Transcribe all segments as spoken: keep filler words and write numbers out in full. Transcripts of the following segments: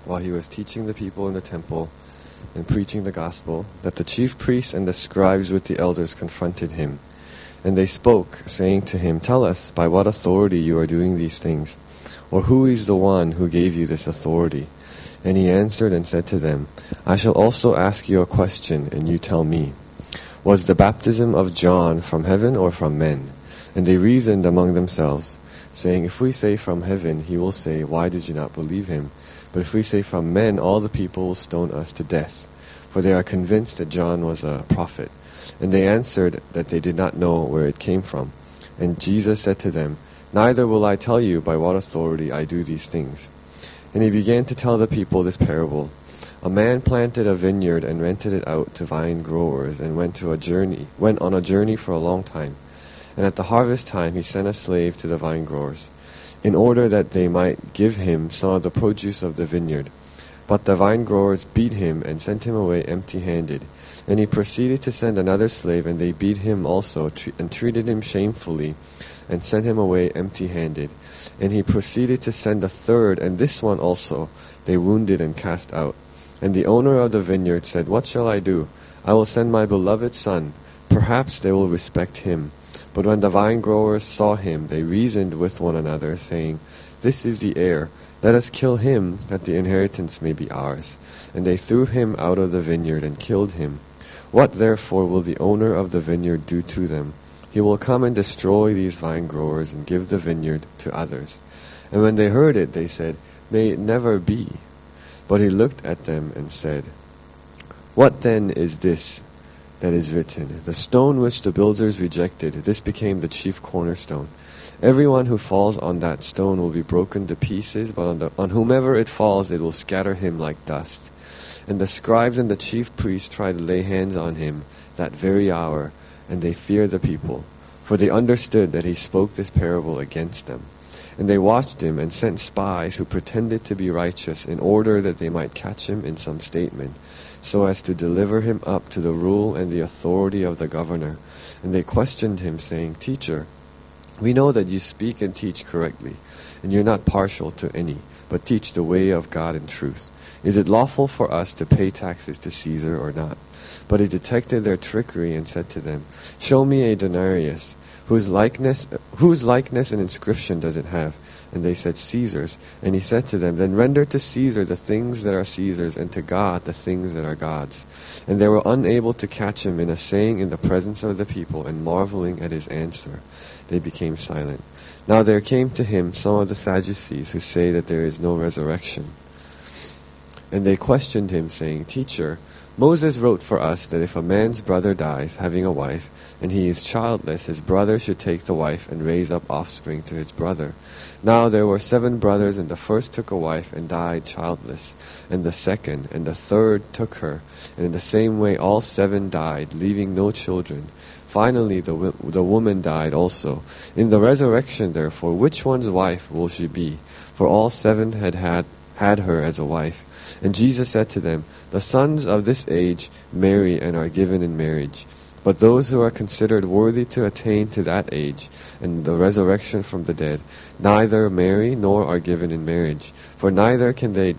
while he was teaching the people in the temple and preaching the gospel, that the chief priests and the scribes with the elders confronted him. And they spoke, saying to him, "Tell us, by what authority you are doing these things? Or who is the one who gave you this authority?" And he answered and said to them, "I shall also ask you a question, and you tell me. Was the baptism of John from heaven or from men?" And they reasoned among themselves, saying, "If we say from heaven, he will say, 'Why did you not believe him?' But if we say from men, all the people will stone us to death, for they are convinced that John was a prophet." And they answered that they did not know where it came from. And Jesus said to them, "Neither will I tell you by what authority I do these things." And he began to tell the people this parable. A man planted a vineyard and rented it out to vine growers, and went to a journey, went on a journey for a long time. And at the harvest time he sent a slave to the vine growers, in order that they might give him some of the produce of the vineyard. But the vine growers beat him and sent him away empty-handed. And he proceeded to send another slave, and they beat him also, and treated him shamefully, and sent him away empty-handed. And he proceeded to send a third, and this one also they wounded and cast out. And the owner of the vineyard said, "What shall I do? I will send my beloved son. Perhaps they will respect him." But when the vine growers saw him, they reasoned with one another, saying, "This is the heir. Let us kill him, that the inheritance may be ours." And they threw him out of the vineyard and killed him. What therefore will the owner of the vineyard do to them? He will come and destroy these vine growers and give the vineyard to others. And when they heard it, they said, "May it never be." But he looked at them and said, "What then is this that is written? The stone which the builders rejected, this became the chief cornerstone. Everyone who falls on that stone will be broken to pieces, but on, the, on whomever it falls, it will scatter him like dust." And the scribes and the chief priests tried to lay hands on him that very hour, and they feared the people, for they understood that he spoke this parable against them. And they watched him and sent spies who pretended to be righteous, in order that they might catch him in some statement, so as to deliver him up to the rule and the authority of the governor. And they questioned him, saying, "Teacher, we know that you speak and teach correctly, and you're not partial to any, but teach the way of God in truth. Is it lawful for us to pay taxes to Caesar or not?" But he detected their trickery and said to them, "Show me a denarius. Whose likeness, whose likeness and inscription does it have?" And they said, "Caesar's." And he said to them, "Then render to Caesar the things that are Caesar's, and to God the things that are God's." And they were unable to catch him in a saying in the presence of the people, and marveling at his answer, they became silent. Now there came to him some of the Sadducees, who say that there is no resurrection. And they questioned him, saying, "Teacher, Moses wrote for us that if a man's brother dies, having a wife, and he is childless, his brother should take the wife and raise up offspring to his brother. Now there were seven brothers, and the first took a wife and died childless, and the second and the third took her, and in the same way all seven died, leaving no children. Finally the, the woman died also. In the resurrection, therefore, which one's wife will she be? For all seven had had, had her as a wife." And Jesus said to them, "The sons of this age marry and are given in marriage. But those who are considered worthy to attain to that age and the resurrection from the dead, neither marry nor are given in marriage. For neither can they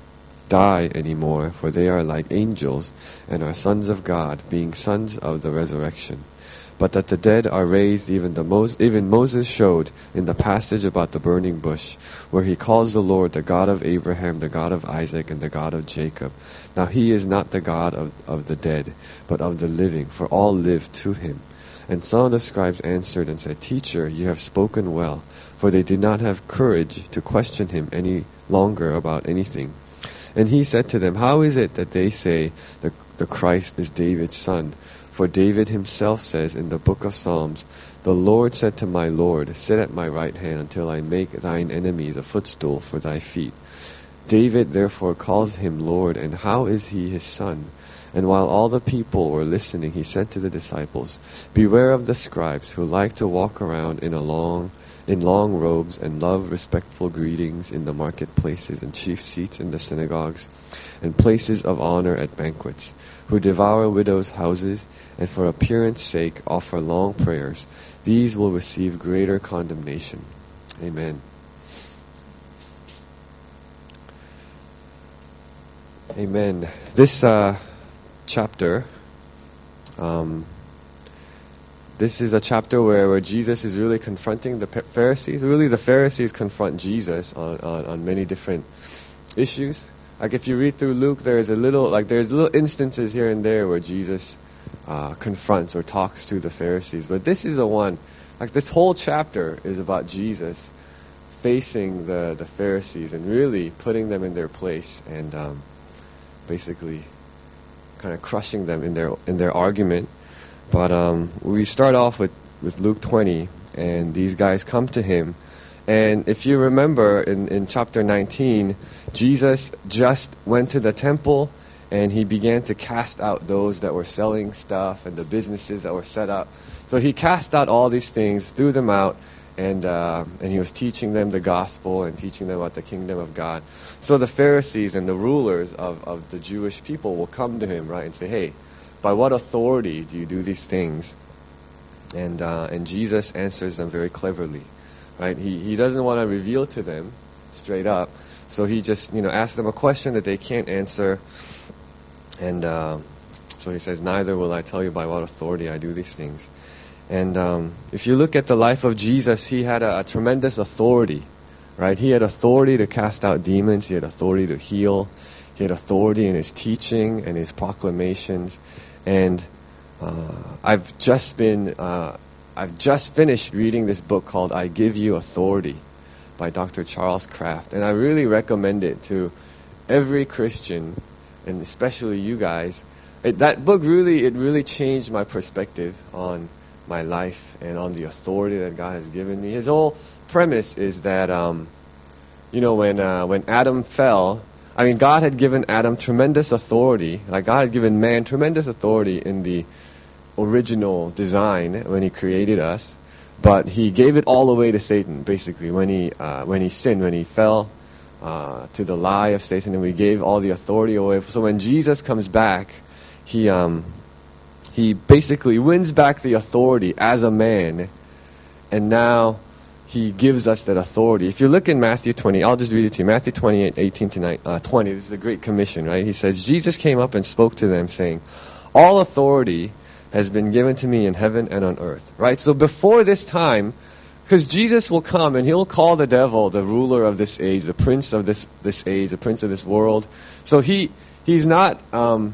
die any more, for they are like angels and are sons of God, being sons of the resurrection. But that the dead are raised, even the Mos- even Moses showed in the passage about the burning bush, where he calls the Lord the God of Abraham, the God of Isaac, and the God of Jacob. Now he is not the God of, of the dead, but of the living, for all live to him." And some of the scribes answered and said, "Teacher, you have spoken well," for they did not have courage to question him any longer about anything. And he said to them, "How is it that they say the, the Christ is David's son? For David himself says in the book of Psalms, 'The Lord said to my Lord, sit at my right hand until I make thine enemies a footstool for thy feet.' David therefore calls him Lord, and how is he his son?" And while all the people were listening, he said to the disciples, "Beware of the scribes, who like to walk around in a long in long robes, and love respectful greetings in the marketplaces and chief seats in the synagogues, and places of honor at banquets, who devour widows' houses, and for appearance sake offer long prayers. These will receive greater condemnation." Amen. Amen. This uh, chapter, um, this is a chapter where, where Jesus is really confronting the Pharisees. Really, the Pharisees confront Jesus on, on, on many different issues. Like if you read through Luke, there's a little like there's little instances here and there where Jesus uh, confronts or talks to the Pharisees. But this is a one, like this whole chapter is about Jesus facing the, the Pharisees and really putting them in their place and um, basically kind of crushing them in their in their argument. But um, we start off with, with Luke twenty, and these guys come to him. And if you remember in, in chapter nineteen, Jesus just went to the temple and he began to cast out those that were selling stuff and the businesses that were set up. So he cast out all these things, threw them out, and uh, and he was teaching them the gospel and teaching them about the kingdom of God. So the Pharisees and the rulers of, of the Jewish people will come to him, right, and say, hey, by what authority do you do these things? And uh, and Jesus answers them very cleverly, right? He he doesn't want to reveal to them straight up, so he just you know asks them a question that they can't answer, and uh, so he says, neither will I tell you by what authority I do these things. And um, if you look at the life of Jesus, he had a, a tremendous authority, right? He had authority to cast out demons. He had authority to heal. He had authority in his teaching and his proclamations. And uh, I've just been, uh, I've just finished reading this book called I Give You Authority by Doctor Charles Kraft. And I really recommend it to every Christian, and especially you guys. It, that book really, it really changed my perspective on my life and on the authority that God has given me. His whole premise is that, um, you know, when uh, when Adam fell, I mean, God had given Adam tremendous authority. Like God had given man tremendous authority in the original design when He created us, but He gave it all away to Satan. Basically, when he uh, when he sinned, when he fell uh, to the lie of Satan, and we gave all the authority away. So when Jesus comes back, He um. He basically wins back the authority as a man, and now he gives us that authority. If you look in Matthew twenty, I'll just read it to you. Matthew twenty-eight, eighteen to twenty, this is a great commission, right? He says, Jesus came up and spoke to them, saying, all authority has been given to me in heaven and on earth, right? So before this time, because Jesus will come and he'll call the devil the ruler of this age, the prince of this, this age, the prince of this world. So he he's not... Um,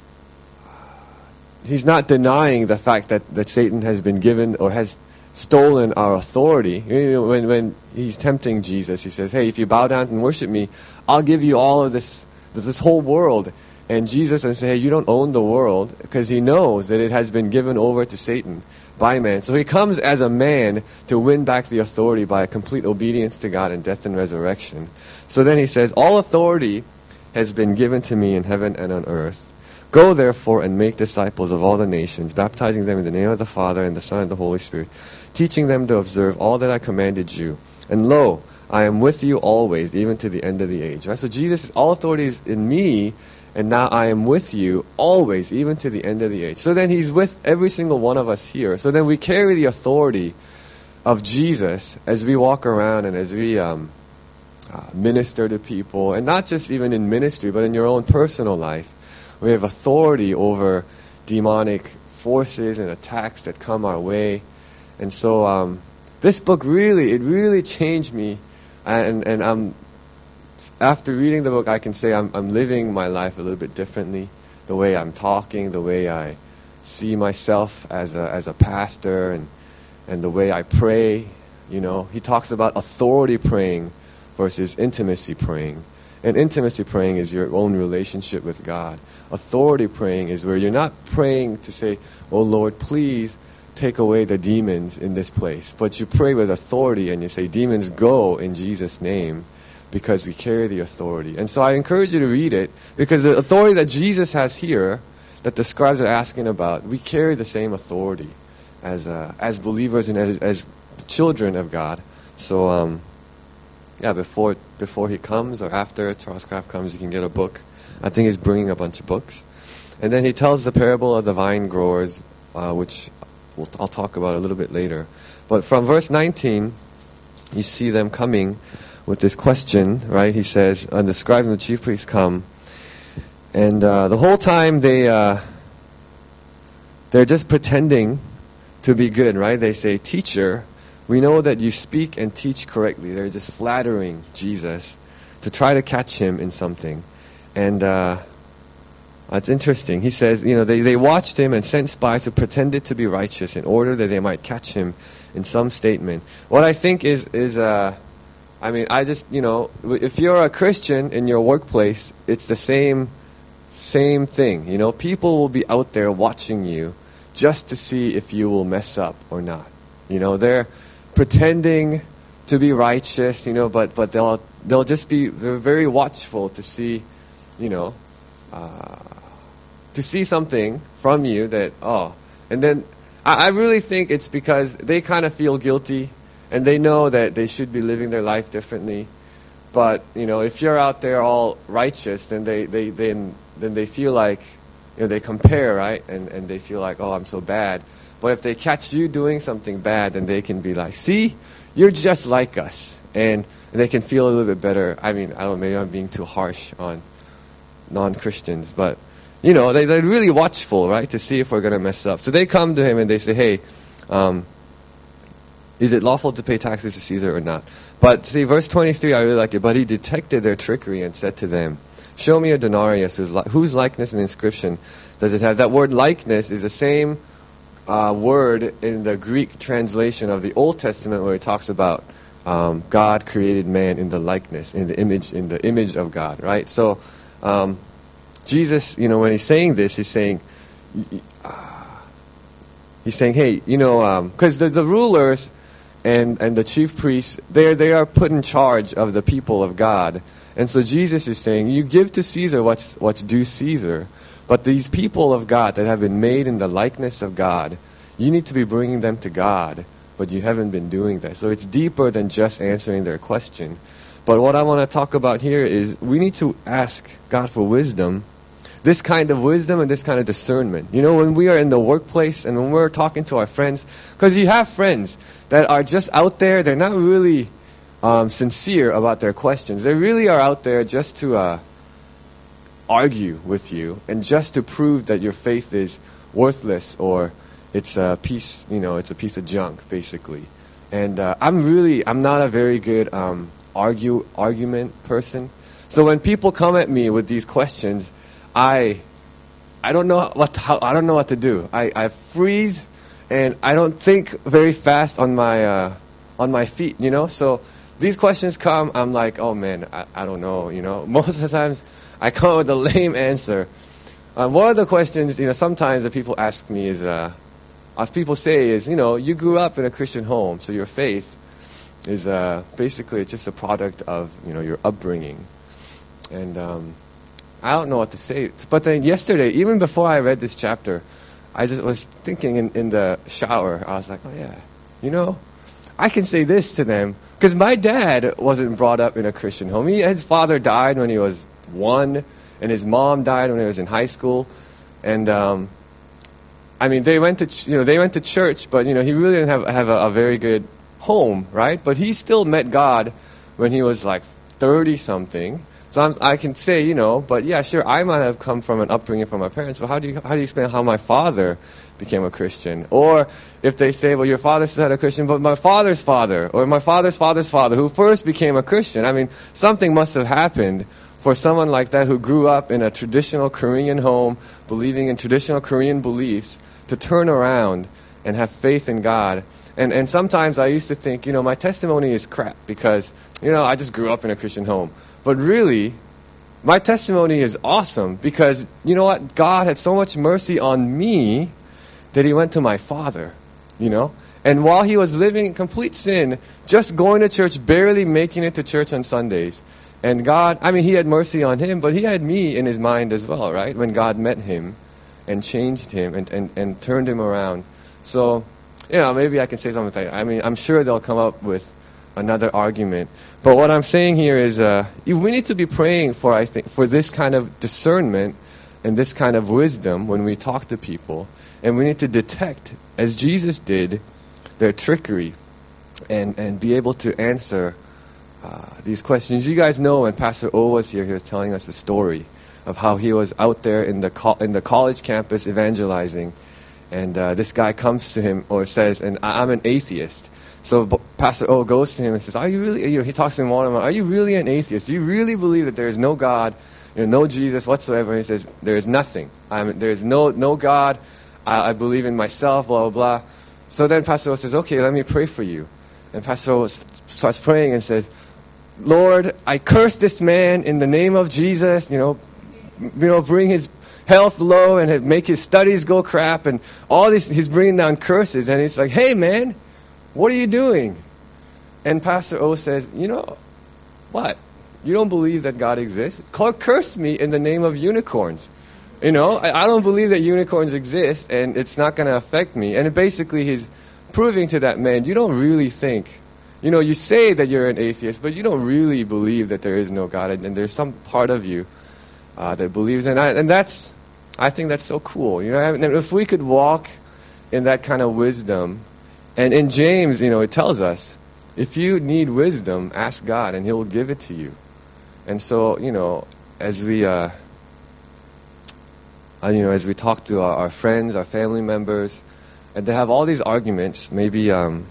He's not denying the fact that, that Satan has been given or has stolen our authority. You know, when, when he's tempting Jesus, he says, hey, if you bow down and worship me, I'll give you all of this, this whole world. And Jesus says, hey, you don't own the world, because he knows that it has been given over to Satan by man. So he comes as a man to win back the authority by a complete obedience to God in death and resurrection. So then he says, all authority has been given to me in heaven and on earth. Go therefore and make disciples of all the nations, baptizing them in the name of the Father and the Son and the Holy Spirit, teaching them to observe all that I commanded you. And lo, I am with you always, even to the end of the age. Right? So Jesus, all authority is in me, and now I am with you always, even to the end of the age. So then he's with every single one of us here. So then we carry the authority of Jesus as we walk around and as we um, uh, minister to people, and not just even in ministry, but in your own personal life. We have authority over demonic forces and attacks that come our way. And so um, this book really, it really changed me. And, and I'm, after reading the book, I can say I'm, I'm living my life a little bit differently. The way I'm talking, the way I see myself as a, as a pastor, and, and the way I pray. You know, he talks about authority praying versus intimacy praying. And intimacy praying is your own relationship with God. Authority praying is where you're not praying to say, oh Lord, please take away the demons in this place. But you pray with authority and you say, demons, go in Jesus' name, because we carry the authority. And so I encourage you to read it, because the authority that Jesus has here, that the scribes are asking about, we carry the same authority as uh, as believers and as, as children of God. So, um, yeah, before before he comes or after Charles Kraft comes, you can get a book. I think he's bringing a bunch of books. And then he tells the parable of the vine growers, uh, which we'll, I'll talk about a little bit later. But from verse nineteen, you see them coming with this question, right? He says, and the scribes and the chief priests come, And uh, the whole time they, uh, they're just pretending to be good, right? They say, "Teacher, we know that you speak and teach correctly." They're just flattering Jesus to try to catch him in something. And uh, it's interesting. He says, you know, they, they watched him and sent spies who pretended to be righteous in order that they might catch him in some statement. What I think is, is uh, I mean, I just, you know, if you're a Christian in your workplace, it's the same, same thing. You know, people will be out there watching you just to see if you will mess up or not. You know, they're pretending to be righteous, you know, but, but they'll, they'll just be, they're very watchful to see, you know, uh, to see something from you that, oh, and then I, I really think it's because they kind of feel guilty and they know that they should be living their life differently. But, you know, if you're out there all righteous, then they, they then then they feel like, you know, they compare, right? And and they feel like, oh, I'm so bad. But if they catch you doing something bad, then they can be like, see, you're just like us. And, and they can feel a little bit better. I mean, I don't know, maybe I'm being too harsh on non-Christians, but, you know, they, they're really watchful, right, to see if we're going to mess up. So they come to him and they say, hey, um, is it lawful to pay taxes to Caesar or not? But see, verse twenty-three, I really like it. But he detected their trickery and said to them, show me a denarius, whose, li- whose likeness and inscription does it have? That word likeness is the same uh, word in the Greek translation of the Old Testament where it talks about um, God created man in the likeness, in the image, in the image of God, right? So um, Jesus, you know, when he's saying this, he's saying, uh, he's saying, hey, you know, because um, the, the rulers and, and the chief priests, they they are put in charge of the people of God. And so Jesus is saying, you give to Caesar what's what's due Caesar, but these people of God that have been made in the likeness of God, you need to be bringing them to God, but you haven't been doing that. So it's deeper than just answering their question. But what I want to talk about here is we need to ask God for wisdom, this kind of wisdom and this kind of discernment. You know, when we are in the workplace and when we're talking to our friends, because you have friends that are just out there, they're not really um, sincere about their questions. They really are out there just to uh, argue with you and just to prove that your faith is worthless or it's a piece, you know, it's a piece of junk, basically. And uh, I'm really, I'm not a very good um, argue argument person. So when people come at me with these questions, I, I don't know what how, I don't know what to do. I, I freeze, and I don't think very fast on my uh, on my feet. You know, so these questions come. I'm like, oh man, I, I don't know. You know, most of the times I come up with a lame answer. Um, one of the questions, you know, sometimes that people ask me is, uh, as people say, is, you know, you grew up in a Christian home, so your faith is uh, basically just a product of, you know, your upbringing, and. Um, I don't know what to say. But then yesterday, even before I read this chapter, I just was thinking in, in the shower. I was like, oh yeah, you know, I can say this to them. Because my dad wasn't brought up in a Christian home. He, his father died when he was one, and his mom died when he was in high school. And, um, I mean, they went to, ch- you know, they went to church, but, you know, he really didn't have, have a, a very good home, right? But he still met God when he was like thirty-something. So I'm, I can say, you know, but yeah, sure, I might have come from an upbringing from my parents, but how do you how do you explain how my father became a Christian? Or if they say, well, your father said a Christian, but my father's father, or my father's father's father, who first became a Christian. I mean, something must have happened for someone like that who grew up in a traditional Korean home, believing in traditional Korean beliefs, to turn around and have faith in God. And and sometimes I used to think, you know, my testimony is crap because, you know, I just grew up in a Christian home. But really, my testimony is awesome because, you know what, God had so much mercy on me that he went to my father, you know. And while he was living in complete sin, just going to church, barely making it to church on Sundays. And God, I mean, he had mercy on him, but he had me in his mind as well, right? When God met him and changed him and, and, and turned him around. So, you know, maybe I can say something like that. I mean, I'm sure they'll come up with another argument. But what I'm saying here is uh, we need to be praying for, I think, for this kind of discernment and this kind of wisdom when we talk to people. And we need to detect, as Jesus did, their trickery and, and be able to answer uh, these questions. You guys know when Pastor O was here, he was telling us a story of how he was out there in the co- in the college campus evangelizing, and uh, this guy comes to him or says, "And I- I'm an atheist." So B- Pastor O goes to him and says, "Are you really?" You know, he talks to him one on one. "Are you really an atheist? Do you really believe that there is no God, you know, no Jesus whatsoever?" And he says, "There is nothing. I'm, there is no no God. I, I believe in myself." Blah blah blah. So then Pastor O says, "Okay, let me pray for you." And Pastor O starts praying and says, "Lord, I curse this man in the name of Jesus. You know, you know, bring his health low and make his studies go crap and all this." He's bringing down curses, and he's like, "Hey, man, what are you doing?" And Pastor O says, "You know, what? You don't believe that God exists? Curse me in the name of unicorns. You know, I, I don't believe that unicorns exist, and it's not going to affect me." And basically, he's proving to that man, you don't really think, you know, you say that you're an atheist, but you don't really believe that there is no God, and, and there's some part of you uh, that believes. And I, and that's, I think that's so cool. You know, and if we could walk in that kind of wisdom, and in James, you know, it tells us, if you need wisdom, ask God, and He'll give it to you. And so, you know, as we, uh, uh, you know, as we talk to our, our friends, our family members, and they have all these arguments, maybe, um,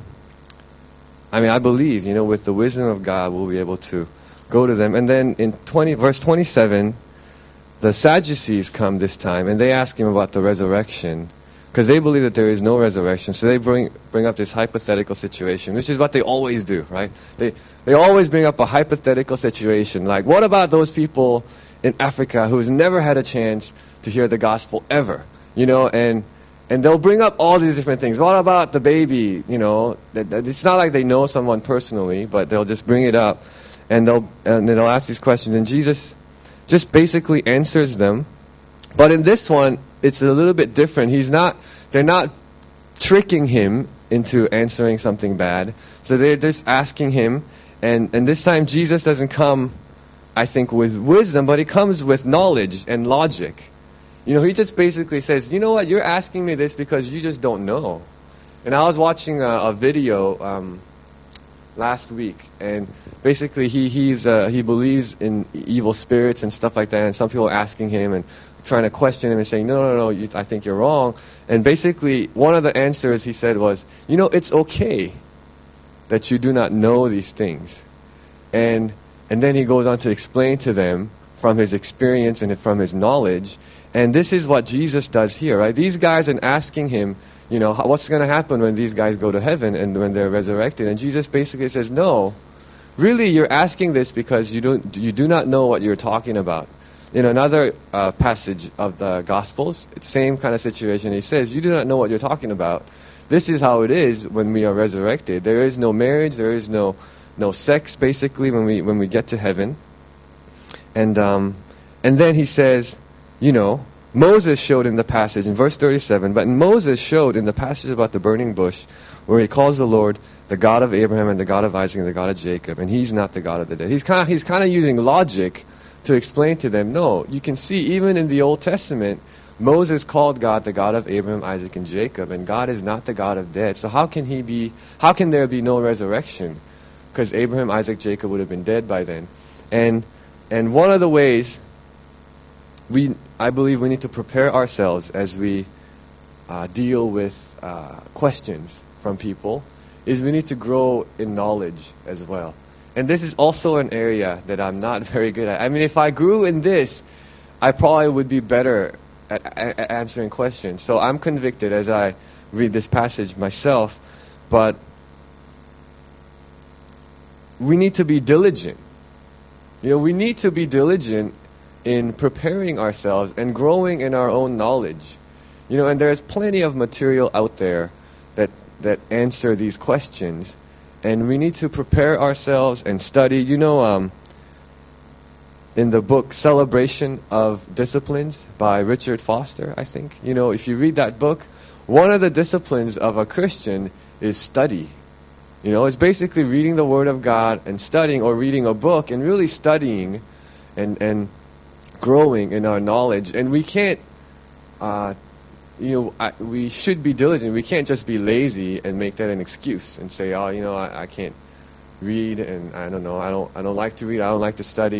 I mean, I believe, you know, with the wisdom of God, we'll be able to go to them. And then in twenty, verse twenty-seven, the Sadducees come this time, and they ask him about the resurrection, because they believe that there is no resurrection. So they bring bring up this hypothetical situation, which is what they always do, right? They they always bring up a hypothetical situation, like, what about those people in Africa who's never had a chance to hear the gospel ever, you know, and And they'll bring up all these different things. What about the baby? You know, it's not like they know someone personally, but they'll just bring it up, and they'll and they'll ask these questions. And Jesus just basically answers them. But in this one, it's a little bit different. He's not. They're not tricking him into answering something bad. So they're just asking him. And and this time, Jesus doesn't come, I think, with wisdom, but he comes with knowledge and logic. You know, he just basically says, you know what, you're asking me this because you just don't know. And I was watching a, a video um, last week, and basically he he's uh, he believes in evil spirits and stuff like that, and some people are asking him and trying to question him and saying, no, no, no, you, I think you're wrong. And basically one of the answers he said was, you know, it's okay that you do not know these things. And and then he goes on to explain to them from his experience and from his knowledge. And this is what Jesus does here, right? These guys are asking him, you know, what's going to happen when these guys go to heaven and when they're resurrected? And Jesus basically says, no, really you're asking this because you don't, you do not know what you're talking about. In another uh, passage of the Gospels, it's same kind of situation. He says, you do not know what you're talking about. This is how it is when we are resurrected. There is no marriage, there is no no sex, basically, when we when we get to heaven. And um, and then he says, you know, Moses showed in the passage, in verse thirty-seven, but Moses showed in the passage about the burning bush, where he calls the Lord the God of Abraham and the God of Isaac and the God of Jacob, and he's not the God of the dead. He's kind of he's kind of using logic to explain to them, no, you can see even in the Old Testament, Moses called God the God of Abraham, Isaac, and Jacob, and God is not the God of dead. So how can he be? How can there be no resurrection? Because Abraham, Isaac, Jacob would have been dead by then. And and one of the ways we, I believe, we need to prepare ourselves as we uh, deal with uh, questions from people is we need to grow in knowledge as well. And this is also an area that I'm not very good at. I mean, if I grew in this, I probably would be better at, at, at answering questions. So I'm convicted as I read this passage myself, but we need to be diligent. You know, we need to be diligent in preparing ourselves and growing in our own knowledge. You know, and there's plenty of material out there that that answer these questions, and we need to prepare ourselves and study. You know, um, in the book Celebration of Disciplines by Richard Foster, I think, you know, if you read that book, one of the disciplines of a Christian is study. You know, it's basically reading the Word of God and studying, or reading a book and really studying and and growing in our knowledge. And we can't, uh, you know, I, we should be diligent. We can't just be lazy and make that an excuse and say, oh, you know, I, I can't read, and I don't know, I don't, I don't like to read, I don't like to study.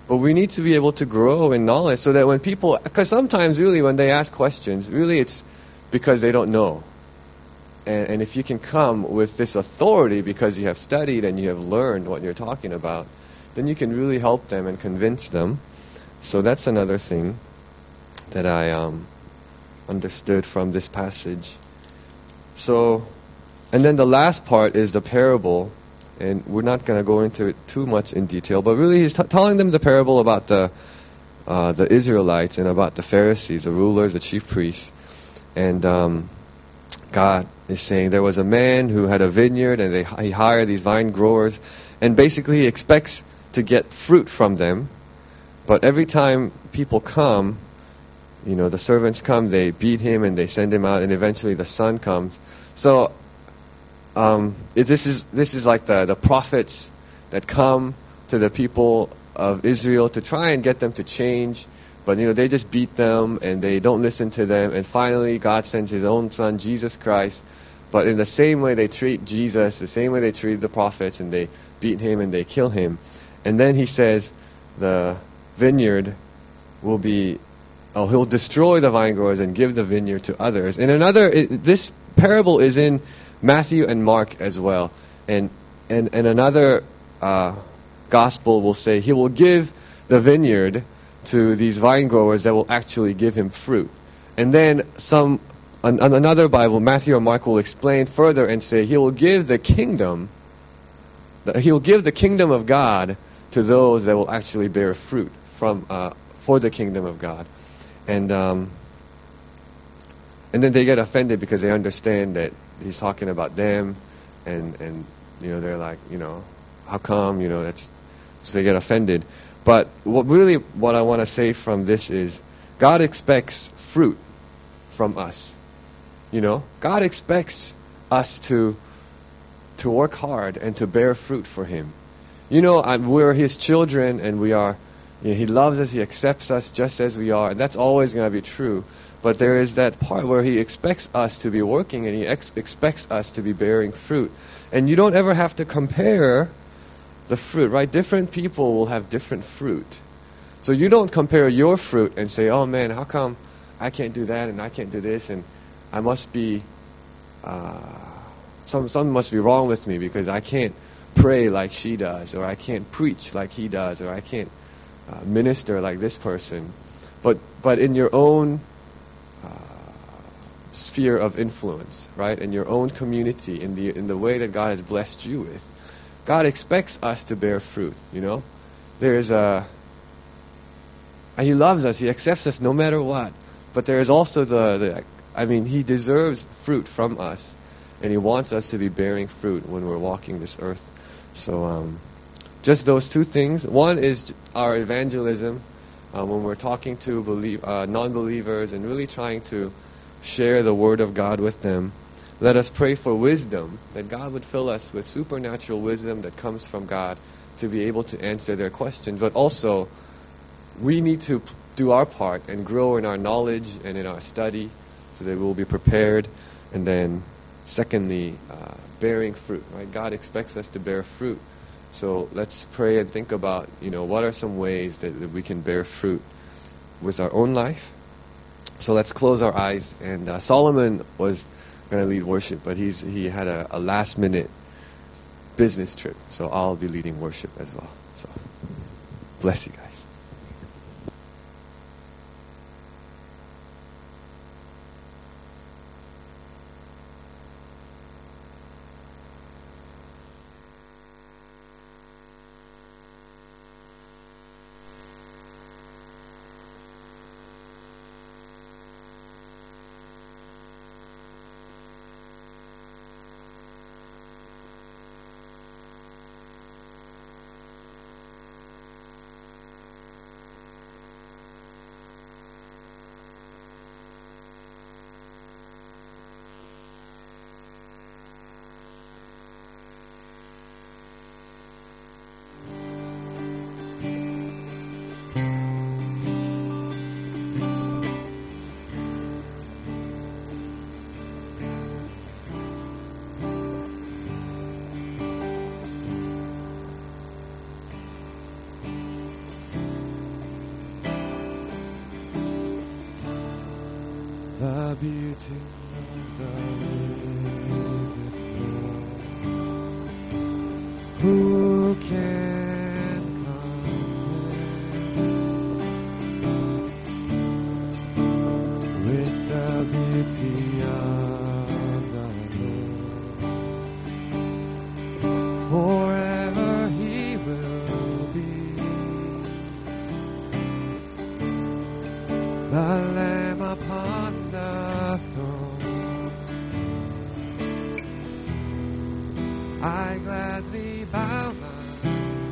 But we need to be able to grow in knowledge so that when people, because sometimes really when they ask questions, really it's because they don't know. And, and if you can come with this authority because you have studied and you have learned what you're talking about, then you can really help them and convince them. So that's another thing that I um, understood from this passage. So, and then the last part is the parable. And we're not going to go into it too much in detail, but really he's t- telling them the parable about the uh, the Israelites and about the Pharisees, the rulers, the chief priests. And um, God is saying there was a man who had a vineyard, and they, he hired these vine growers, and basically he expects to get fruit from them. But every time people come, you know, the servants come, they beat him and they send him out, and eventually the son comes. So Um, it, this is this is like the, the prophets that come to the people of Israel to try and get them to change, but you know they just beat them and they don't listen to them. And finally, God sends His own Son, Jesus Christ. But in the same way they treat Jesus, the same way they treat the prophets, and they beat him and they kill him. And then He says, the vineyard will be, oh, He'll destroy the vine growers and give the vineyard to others. And another, it, this parable is in Matthew and Mark as well. And and, and another uh, gospel will say He will give the vineyard to these vine growers that will actually give Him fruit. And then some an, another Bible, Matthew or Mark, will explain further and say He will give the kingdom, He will give the kingdom of God to those that will actually bear fruit from uh, for the kingdom of God. And um, and then they get offended because they understand that He's talking about them, and, and you know they're like, you know, how come, you know, that's, so they get offended. But what really what I want to say from this is God expects fruit from us. You know, God expects us to to work hard and to bear fruit for Him. You know, I'm, we're His children, and we are, you know, He loves us, He accepts us just as we are, and that's always going to be true. But there is that part where He expects us to be working, and He ex- expects us to be bearing fruit. And you don't ever have to compare the fruit, right? Different people will have different fruit. So you don't compare your fruit and say, oh man, how come I can't do that and I can't do this, and I must be, uh, some, something must be wrong with me because I can't pray like she does, or I can't preach like he does, or I can't uh, minister like this person. But but in your own sphere of influence, right? In your own community, in the in the way that God has blessed you with, God expects us to bear fruit. You know, there is a. He loves us. He accepts us no matter what. But there is also the, the. I mean, He deserves fruit from us, and He wants us to be bearing fruit when we're walking this earth. So, um, just those two things. One is our evangelism, uh, when we're talking to believe, uh, non-believers and really trying to share the Word of God with them. Let us pray for wisdom, that God would fill us with supernatural wisdom that comes from God to be able to answer their questions. But also, we need to do our part and grow in our knowledge and in our study so that we'll be prepared. And then, secondly, uh, bearing fruit. Right? God expects us to bear fruit. So let's pray and think about, you know, what are some ways that, that we can bear fruit with our own life. So let's close our eyes. And uh, Solomon was going to lead worship, but he's he had a, a last-minute business trip. So I'll be leading worship as well. So bless you guys. the beauty of the risen Lord. Who can compare with the beauty of the Lord? Forever He will be the Lamb upon the throne. I gladly bow my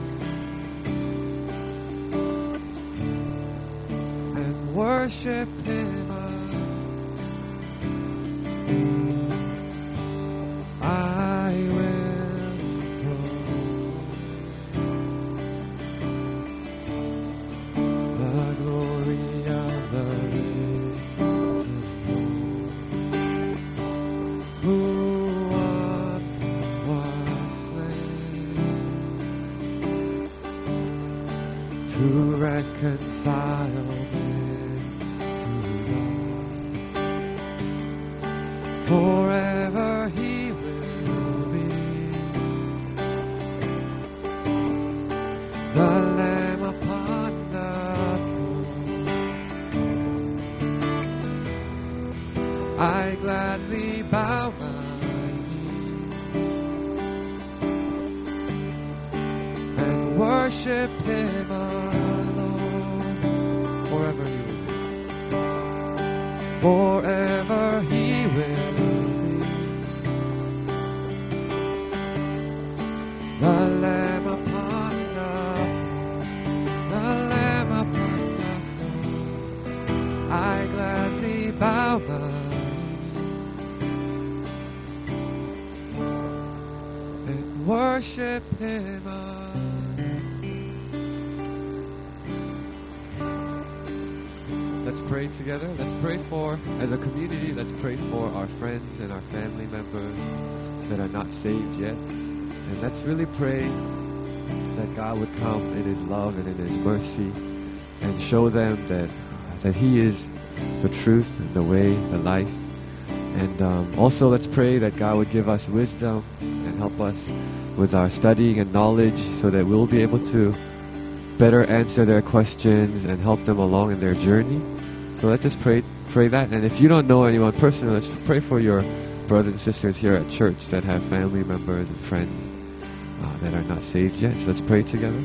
and worship Him. I will proclaim the glory of the risen Lord, who once was slain to reconcile men to God. Forever He will be the Lamb upon the throne. I gladly bow my knee and worship Him alone. Forever He will be. Forever He will be the Lamb upon the the Lamb upon the throne. I gladly bow my and worship Him alone. Let's pray together. Let's pray for, as a community, let's pray for our friends and our family members that are not saved yet. And let's really pray that God would come in His love and in His mercy and show them that that He is the truth, and the way, the life. And um, also let's pray that God would give us wisdom and help us with our studying and knowledge so that we'll be able to better answer their questions and help them along in their journey. So let's just pray pray that. And if you don't know anyone personally, let's pray for your brothers and sisters here at church that have family members and friends uh, that are not saved yet. So let's pray together.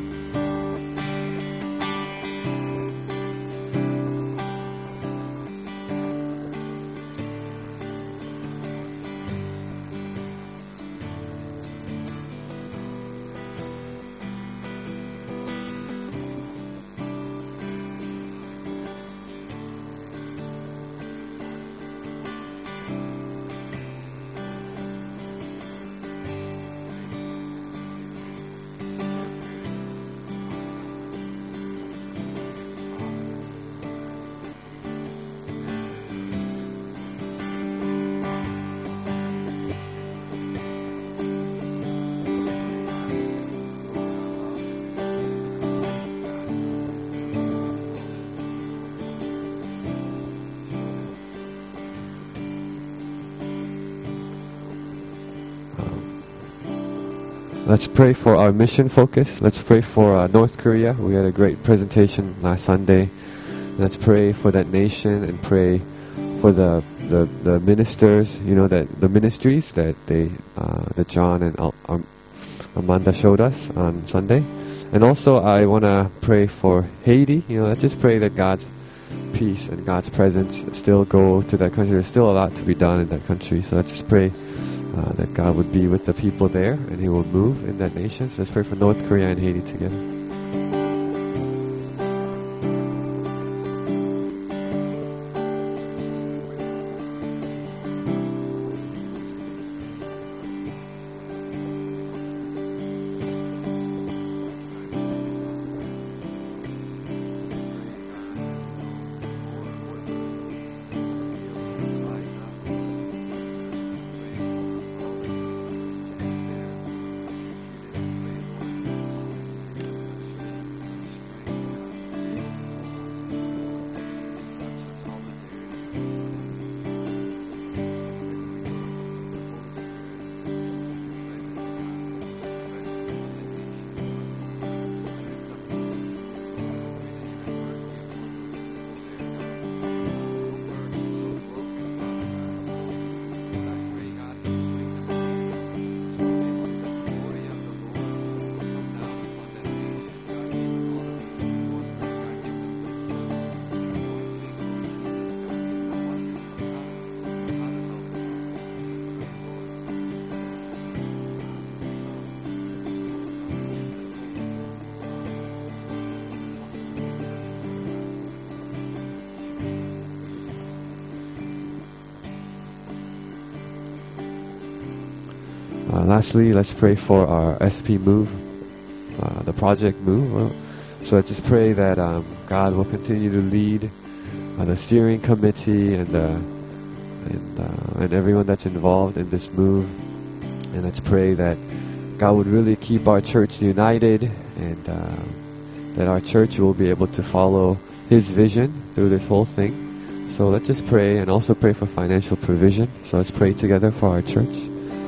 Let's pray for our mission focus. Let's pray for uh, North Korea. We had a great presentation last Sunday. Let's pray for that nation and pray for the the, the ministers, you know, that the ministries that they uh, that John and Al- um, Amanda showed us on Sunday. And also I want to pray for Haiti. You know, let's just pray that God's peace and God's presence still go to that country. There's still a lot to be done in that country. So let's just pray Uh, that God would be with the people there and He will move in that nation. So let's pray for North Korea and Haiti together. lastly, let's pray for our S P Move, uh, the project Move. Well, so let's just pray that um, God will continue to lead uh, the steering committee and uh, and uh, and everyone that's involved in this move. And let's pray that God would really keep our church united, and uh, that our church will be able to follow His vision through this whole thing. So let's just pray, and also pray for financial provision. So let's pray together for our church.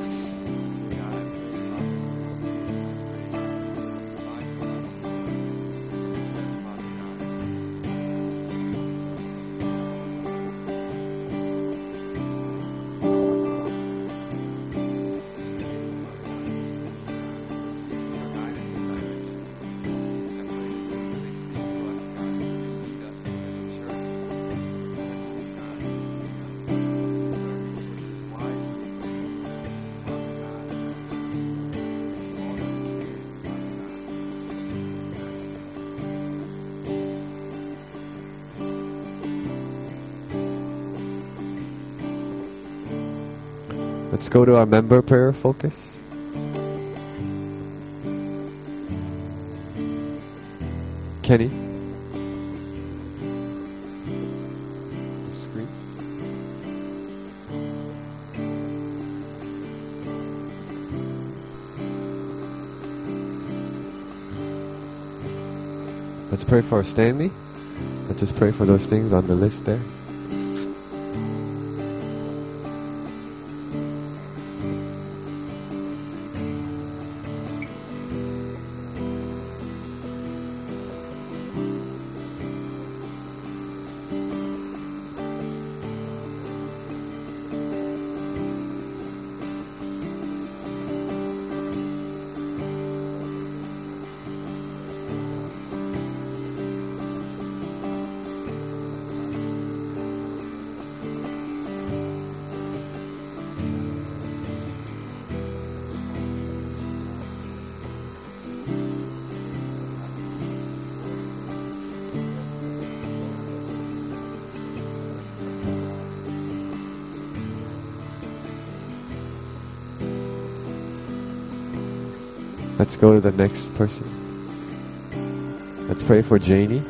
Let's go to our member prayer focus. Kenny. Screen. Let's pray for Stanley. Let's just pray for those things on the list there. Let's go to the next person. Let's pray for Janie.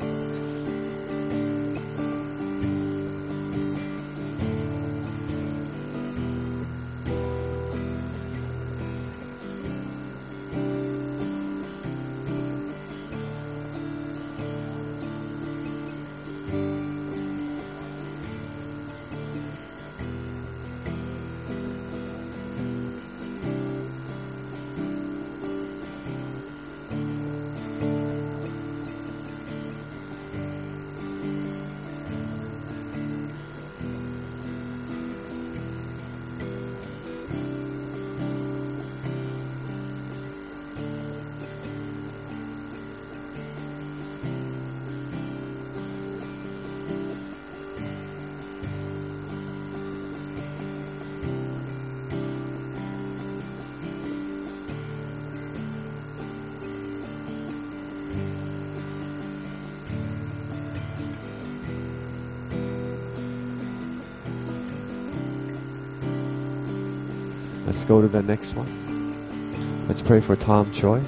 Let's go to the next one. Let's pray for Tom Choi.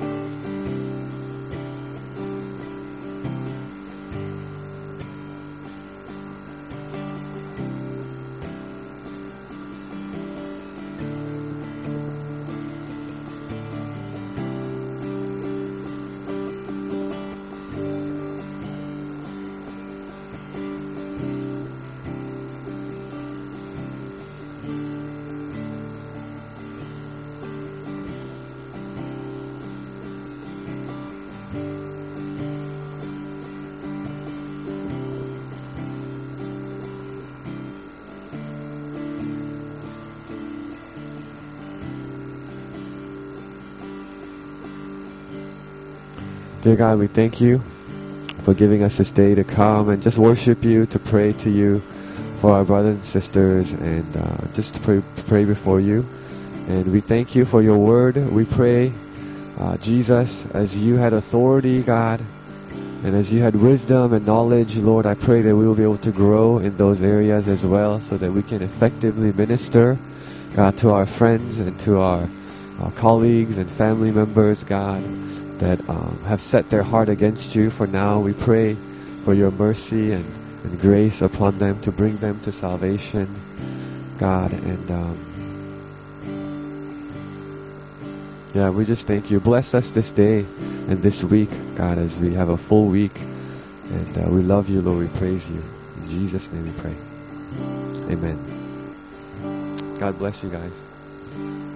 Dear God, we thank you for giving us this day to come and just worship you, to pray to you for our brothers and sisters, and uh, just to pray, pray before you. And we thank you for your word. We pray, uh, Jesus, as you had authority, God, and as you had wisdom and knowledge, Lord, I pray that we will be able to grow in those areas as well, so that we can effectively minister, God, to our friends and to our uh, colleagues and family members, God, that um, have set their heart against you. For now, we pray for your mercy and, and grace upon them to bring them to salvation, God. And um, yeah, we just thank you. Bless us this day and this week, God, as we have a full week. And uh, we love you, Lord. We praise you. In Jesus' name we pray. Amen. God bless you guys.